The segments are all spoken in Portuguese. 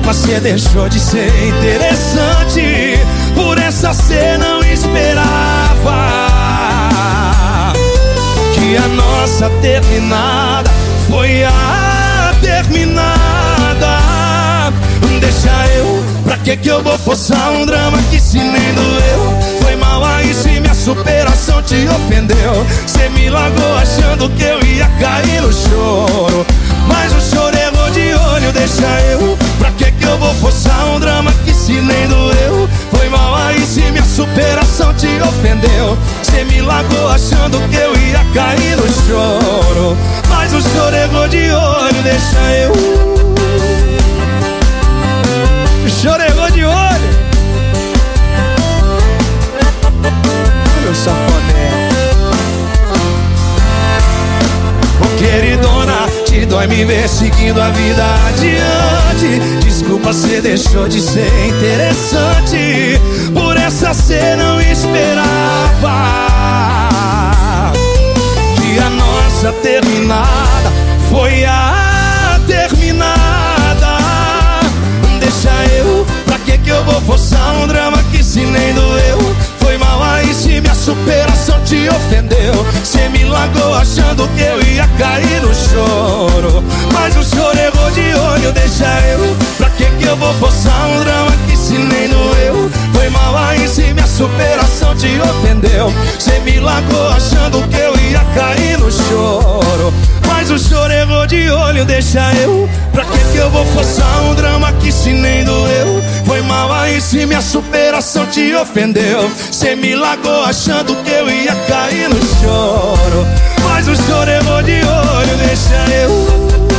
Desculpa, cê deixou de ser interessante. Por essa cê não esperava que a nossa terminada foi a terminada. Deixa eu, pra que eu vou forçar um drama que se nem doeu? Foi mal aí se minha superação te ofendeu. Cê me largou achando que eu ia cair no choro, mas o choro errou de olho. Deixa eu, pra que eu vou forçar um drama que se nem doeu? Foi mal aí se minha superação te ofendeu. Cê me largou achando que eu ia cair no choro, mas o choro errou de olho. Deixa eu, o choro errou de olho. Meu safoné. Ô queridona, te dói me ver seguindo a vida adiante. Desculpa, cê deixou de ser interessante. Por essa cê não esperava que a nossa terminada foi a terminada. Deixa eu, pra que eu vou forçar um drama que se nem doeu? Foi mal aí se minha superação te ofendeu. Cê me largou achando que eu ia cair no choro, mas o choro errou de olho. Deixa eu, pra que eu vou forçar um drama que se nem doeu? Foi mal aí se minha superação te ofendeu. Cê me largou achando que eu ia cair no choro, mas o choro errou de olho. Deixa eu, pra que eu vou forçar um drama que se nem doeu? Foi mal aí se minha superação te ofendeu. Cê me largou achando que eu ia cair no choro, mas o choro errou de olho. Deixa eu,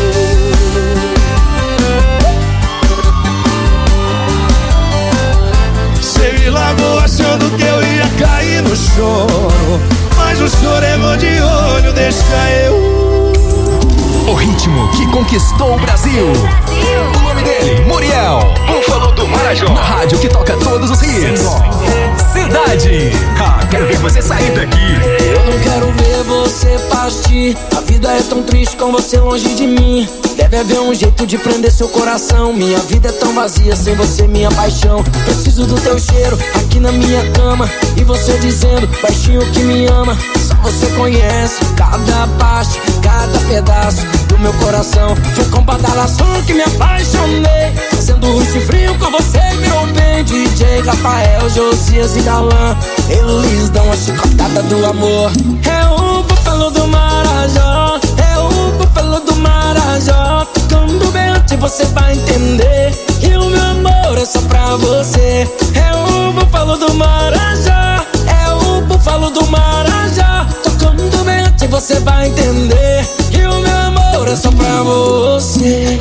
cê me largou achando que eu ia cair no choro, mas o choro errou de olho. Deixa eu. O ritmo que conquistou o Brasil. O nome dele, Muriel, Búfalo do Marajó. Na rádio que toca todos os hits. Cidade. Quero ver você sair daqui. Eu não quero ver você partir. A vida é tão triste com você longe de mim. Deve haver um jeito de prender seu coração. Minha vida é tão vazia sem você, minha paixão. Preciso do teu cheiro aqui na minha cama, e você dizendo baixinho que me ama. Só você conhece cada parte, cada pedaço do meu coração. Foi com badalação que me apaixonei, fazendo ruim frio com você virou bem. DJ Rafael, Josias e Darlan, eles dão a chicotada do amor. É o Búfalo do Marajó, é o Búfalo do Marajó. Tocando bem antes você vai entender que o meu amor é só pra você. É o Búfalo do Marajó, é o Búfalo do Marajó. Tocando bem antes você vai entender que o meu amor é só pra você.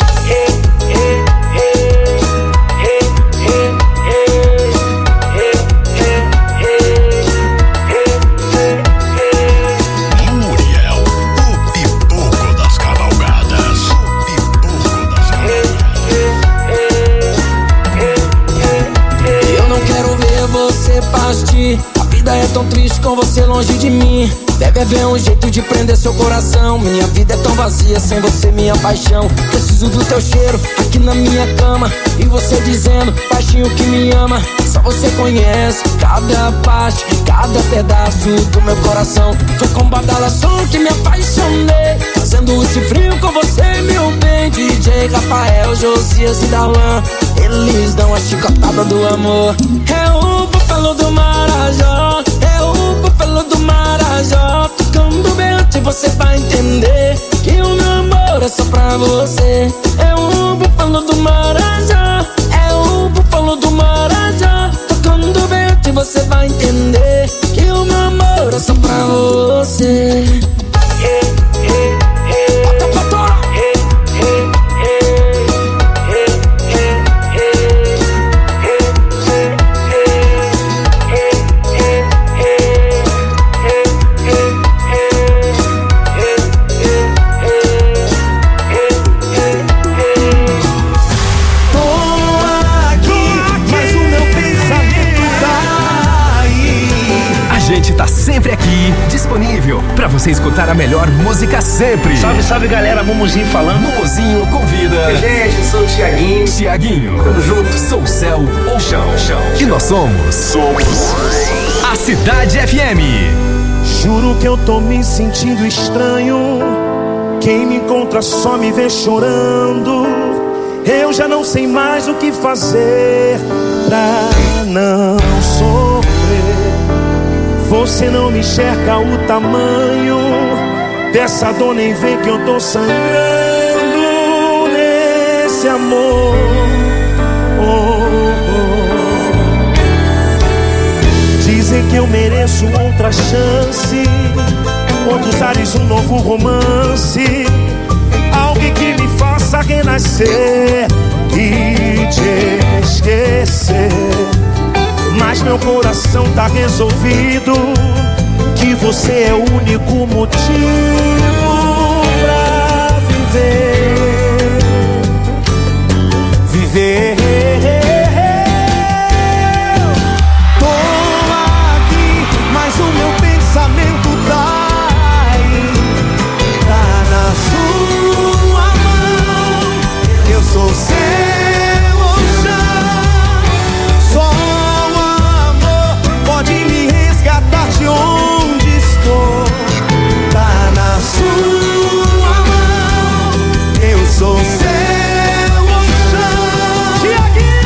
Muriel, o pipoco das cavalgadas. Eu não quero ver você partir. A vida é tão triste com você longe de mim. Deve haver um jeito de prender seu coração. Minha vida é tão vazia sem você, minha paixão. Preciso do teu cheiro aqui na minha cama, e você dizendo baixinho que me ama. Só você conhece cada parte, cada pedaço do meu coração. Foi com badalação que me apaixonei, fazendo esse frio com você, meu bem. DJ Rafael, Josias e Darlan, eles dão a chicotada do amor. É o Búfalo do Marajó, é o Búfalo do Marajó. Tocando bem antes você vai entender que o meu amor é só pra você. É o Búfalo do Marajó, é o Búfalo do Marajó. Tocando bem antes você vai entender que o meu amor é só pra você. Tá sempre aqui, disponível pra você escutar a melhor música sempre. Salve, salve galera, Mumuzinho falando. Mumuzinho convida. Gente, sou o Thiaguinho. Thiaguinho, tamo junto. Sou o céu ou chão. E nós somos a Cidade FM. Juro que eu tô me sentindo estranho. Quem me encontra só me vê chorando. Eu já não sei mais o que fazer pra não sofrer. Você não me enxerga o tamanho dessa dor, nem vê que eu tô sangrando nesse amor. Dizem que eu mereço outra chance, outros ares, um novo romance. Alguém que me faça renascer e te esquecer. Mas meu coração tá resolvido, que você é o único motivo pra viver. Viver. Tô aqui, mas o meu pensamento tá aí, tá na sua mão. Eu sou seu chão. Só pode me resgatar de onde estou. Tá na sua mão. Eu sou seu chão.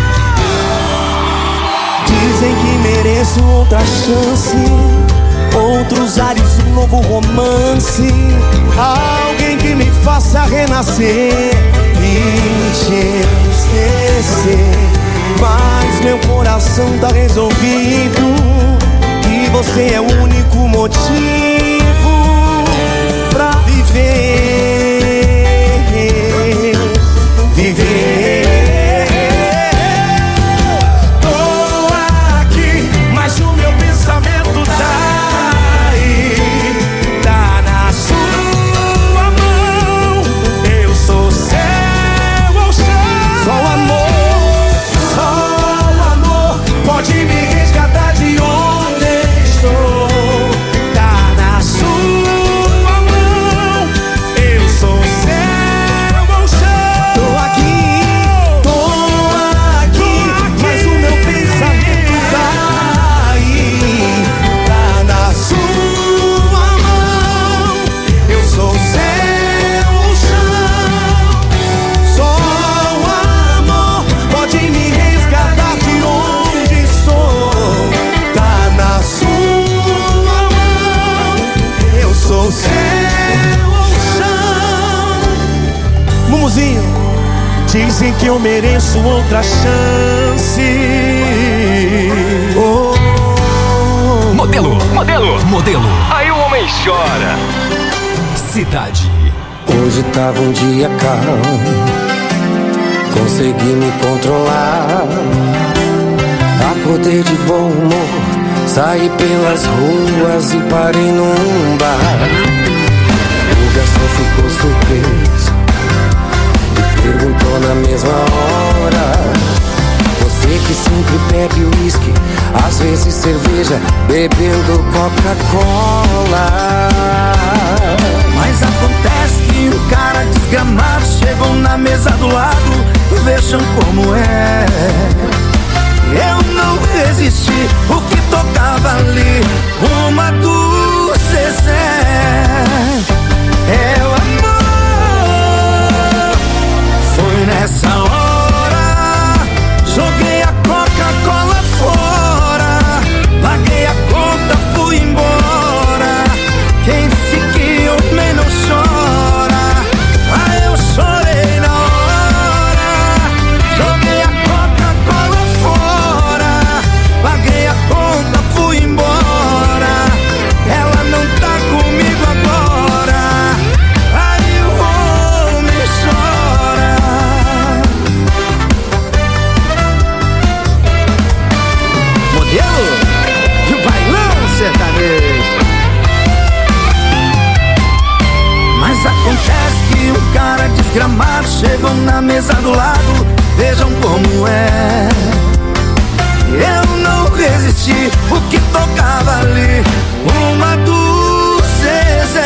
Dizem que mereço outra chance, outros ares, um novo romance. Alguém que me faça renascer e te esquecer. Mas meu coração tá resolvido, que você é o único motivo pra viver. Viver. Tô aqui, mas o meu pensamento tá aí, tá na sua mão. Eu sou céu ou chão. Só o amor pode me resgatar de onde estou. Tá na sua mão. Eu sou céu ou chão. Tô aqui, mas o meu pensamento tá aí, tá na sua mão. Eu sou céu ou chão. Só o amor pode me resgatar de onde estou. Tá na sua mão. Eu sou céu ou chão. Mumuzinho, dizem que eu mereço outra chance. Modelo. Aí o homem chora. Cidade. Hoje tava um dia calmo, consegui me controlar. Acordei de bom humor, saí pelas ruas e parei num bar. O garçom ficou surpreso e perguntou na mesma hora: você que sempre bebe uísque, às vezes cerveja, bebendo Coca-Cola. Mas acontece que um cara desgramado chegou na mesa do lado. Vejam como é. Eu não resisti, o que tocava ali, uma do Zezé. É o amor. Foi nessa hora, joguei a Coca-Cola fora, paguei a conta, fui embora. Quem disse que homem não chora? Ah, eu chorei na hora. Joguei a Coca-Cola fora, paguei a conta, fui embora. Ela não tá comigo agora. Aí o homem chora. Modelo e o bailão sertanejo. Mas acontece que um cara desgramado chegou na mesa do lado. Vejam como é. Eu não resisti, o que tocava ali, uma do Zezé. quiser.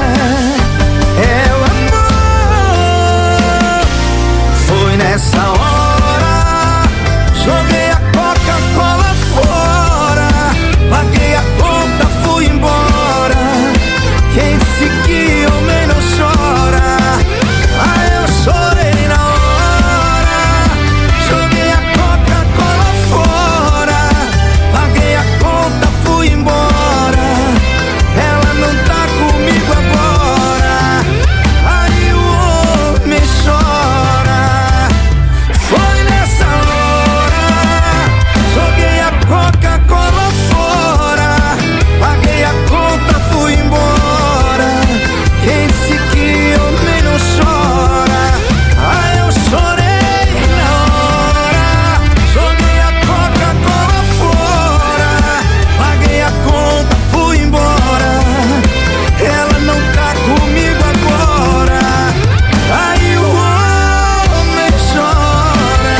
É o amor. Foi nessa hora, joguei a Coca-Cola fora, paguei a conta, fui embora. Quem disse que homem não chora? Ah, eu chorei na hora. Joguei a Coca-Cola fora, paguei a conta, fui embora. Ela não tá comigo agora. Aí o homem chora. Foi nessa hora, joguei a Coca-Cola fora, paguei a conta, fui embora. Quem disse que homem não chora? Ah, eu chorei na hora. Joguei a Coca-Cola fora, paguei a conta, fui embora. Ela não tá comigo agora. Aí o homem chora.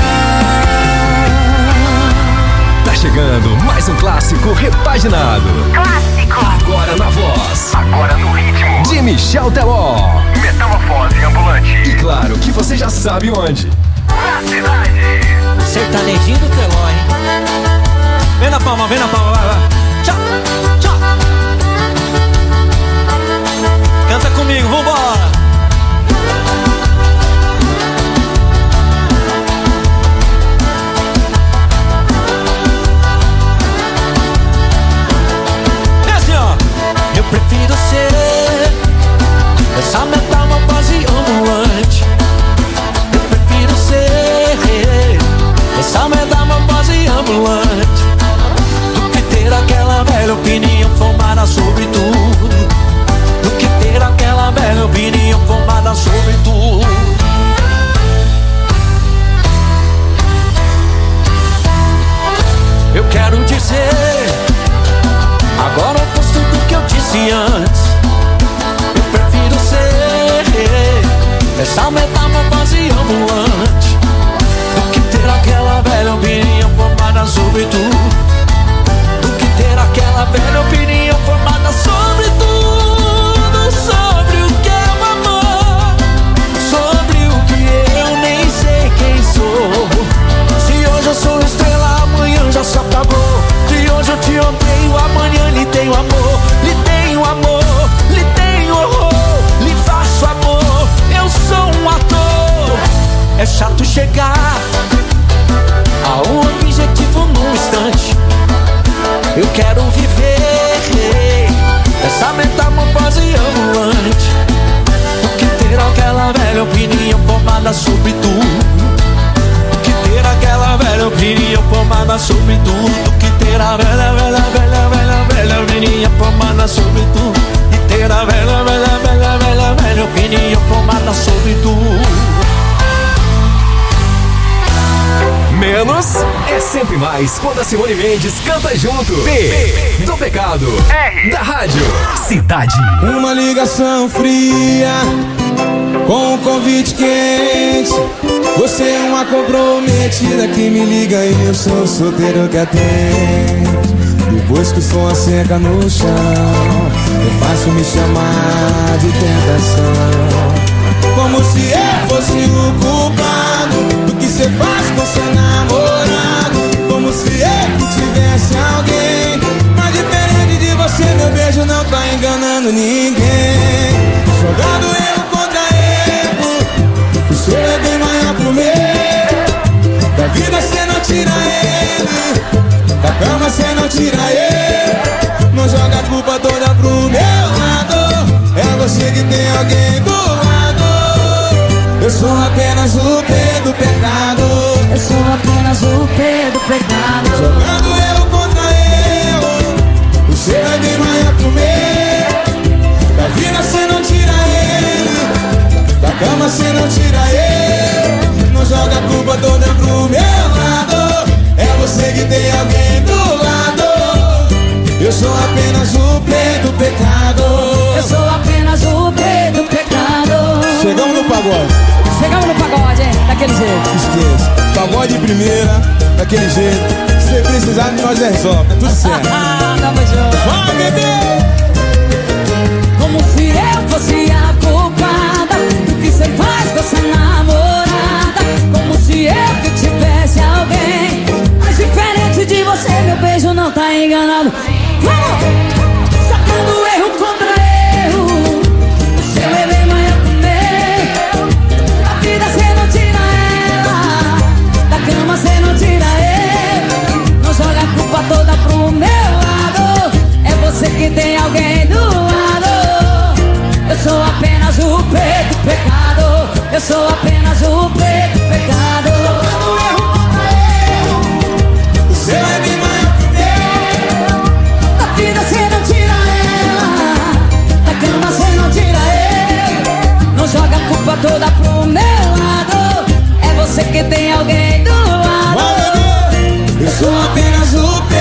Tá chegando mais um clássico repaginado. Clássico. Agora na voz Agora no ritmo. de Michel Teló. Metamorfose ambulante. E claro que você já sabe onde. Na cidade. Sertanejinho do Teló, hein? Vem na palma, vai, vai. Tchau, tchau. Canta comigo, vambora. É assim, ó. Eu prefiro ser essa metamorfose ambulante. Eu prefiro ser essa metamorfose ambulante do que ter aquela velha opinião formada sobre tudo. Do que ter aquela velha opinião formada sobre tudo. Eu quero dizer agora o oposto do que eu disse antes. Eu prefiro ser essa metamorfose ambulante do que ter aquela velha opinião formada sobre tudo. Do que ter aquela velha opinião formada sobre tudo. Sobre o que é o amor, sobre o que eu nem sei quem sou. Se hoje eu sou estrela, amanhã já se apagou. Se hoje eu te odeio, amanhã lhe tenho amor. Lhe tenho amor, lhe tenho horror, lhe faço amor. Eu sou um ator. É chato chegar a um objetivo num instante. Eu quero viver essa metamorfose ambulante do que ter aquela velha opinião formada sobre tudo. Do que ter aquela velha opinião formada sobre tudo. Do que ter a velha opinião formada sobre tudo. E ter a velha opinião formada sobre tudo. Menos é sempre mais quando a Simone Mendes canta junto. P do pecado. R da rádio Cidade. Uma ligação fria com um convite quente. Você é uma comprometida que me liga e eu sou o solteiro que atende. Depois que o som seca no chão, é fácil me chamar de tentação. Como se eu fosse o culpado do que cê faz com seu namorado. Como se eu que tivesse alguém. Mas diferente de você, meu beijo não tá enganando ninguém. Jogado eu contra erro, o seu é bem maior pro meu. Da vida cê não tira ele, da cama cê não tira ele. Não joga a culpa toda pro meu lado. É você que tem alguém do lado. Eu sou apenas o P do pecado. Eu sou apenas o P do pecado. Jogando eu contra eu, o seu é bem maior pro meu. Da vida cê não tira ele, da cama cê não tira ele. Não joga a culpa toda pro meu lado. É você que tem alguém do lado. Eu sou apenas o P do pecado. Eu sou apenas o P do pecado. Chegamos no pagode. Chegamos no pagode, hein? Daquele jeito. Esqueça, pagode de primeira, daquele jeito. Se precisar de nós resolve, tá tudo certo. Tamo junto. Vai, bebê! como se eu fosse a culpada do que cê faz com essa namorada. Como se eu que tivesse alguém. Mas diferente de você, meu beijo não tá enganado. Vamos! Sacando erro contra erro. O seu bebê maior que o meu. Da vida cê não tira ela, da cama cê não tira ele. Não joga a culpa toda pro meu lado. É você que tem alguém do lado. Eu sou apenas o preto pecado. Eu sou apenas o preto pecado. Sacando erro contra erro. O seu é bem maior que o meu. Da vida cê não tira ela, da cama cê não tira ele. Não joga a culpa toda pro meu lado. É você que tem alguém do lado. Eu sou apenas o